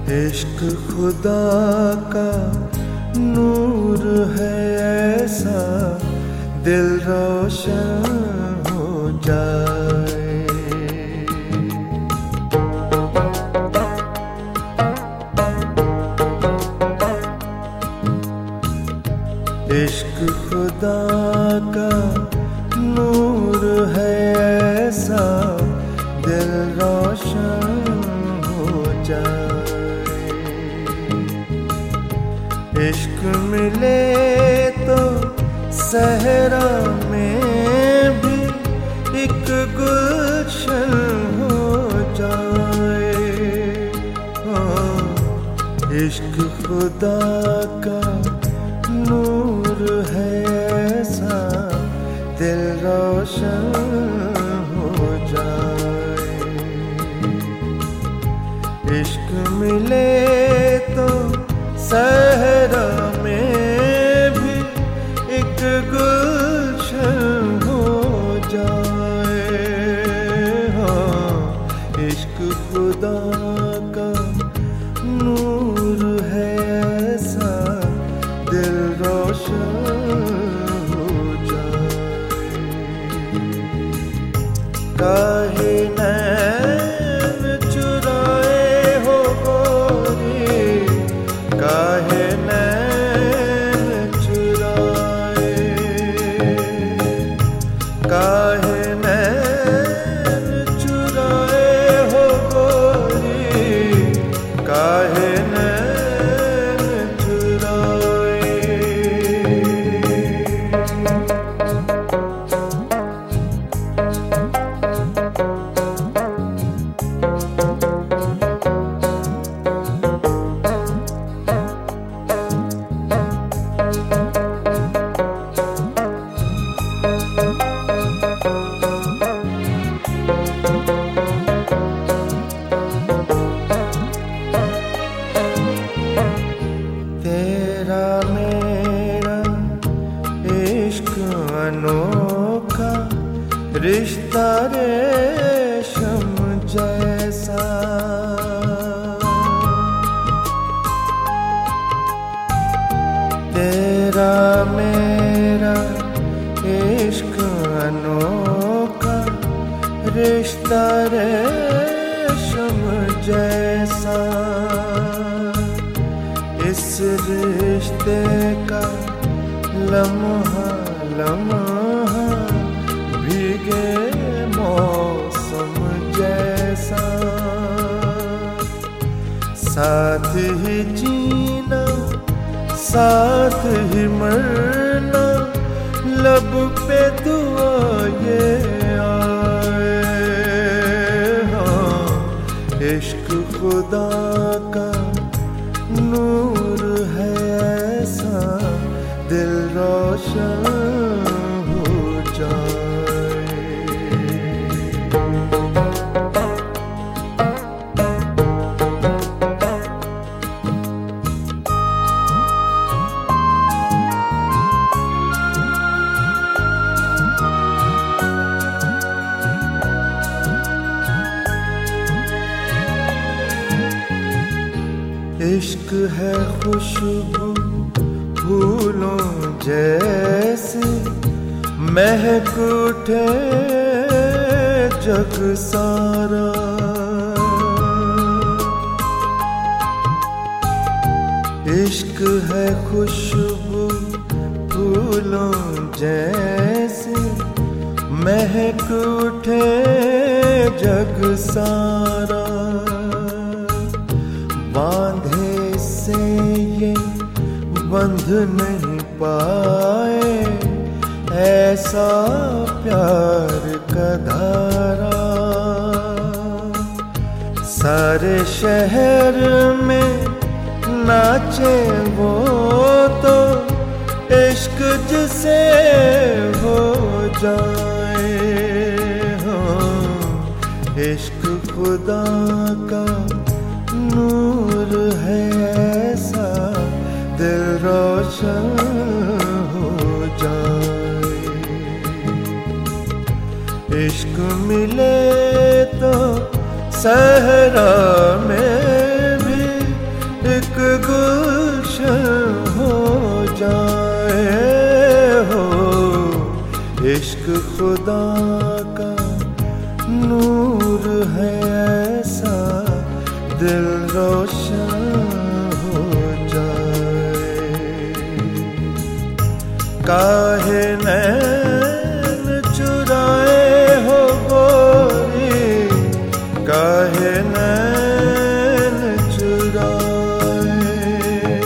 इश्क खुदा का नूर है ऐसा, दिल रोशन हो जाए। इश्क खुदा का नूर है ऐसा, दिल रोशन हो जाए। इश्क मिले तो सहरा में भी एक गुलशन हो जाए। हाँ, इश्क खुदा का नूर है ऐसा, दिल रोशन हो जाए। इश्क मिले तो सहरा में भी एक गुलशन हो जाए। हाँ, इश्क खुदा का नूर है ऐसा, दिल रोशन हो जाए। काहे नैन चुराए हो गोरी, काहे नैन चुराए, काहे नैन चुराए हो गोरी, काहे नैन चुराए। तेरा मेरा इश्क अनोखा, रिश्ता रेशम जैसा। तेरा मेरा इश्क अनोखा, रिश्ता रेशम जैसा। इस रिश्ते का लम्हा लम्हा भीगे मौसम जैसा। साथ ही जीना साथ ही मरना, लब पे दुआ ये आए। हाँ, इश्क खुदा का नूर है ऐसा, दिल रोशन हो जाए। इश्क है खुशबू फूलों जैसी, महक उठे जग सारा। इश्क है खुशबू फूलों जैसी, महक उठे जग सारा। बांधे से ये बंध नहीं पाए, ऐसा प्यार का धारा। सारे शहर में नाचे वो तो, इश्क जिसे हो जाए। हाँ, इश्क खुदा का नूर है ऐसा, दिल रोशन हो जाए। इश्क मिले तो सहरा में भी खुदा का नूर है ऐसा दिल रोशन हो जाए। काहे नैन चुराए हो गोरी, काहे नैन चुराए,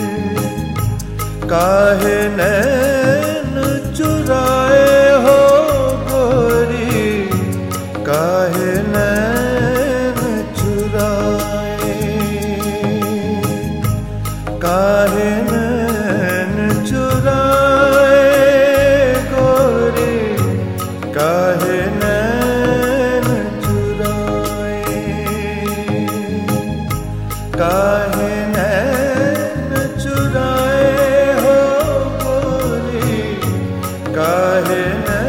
काहे नैन चुराए हो गोरी, काहे नैन चुराए, काहे नैन चुराए गोरी, काहे नैन चुराए, काहे नैन चुराए हो गोरी, काहे नैन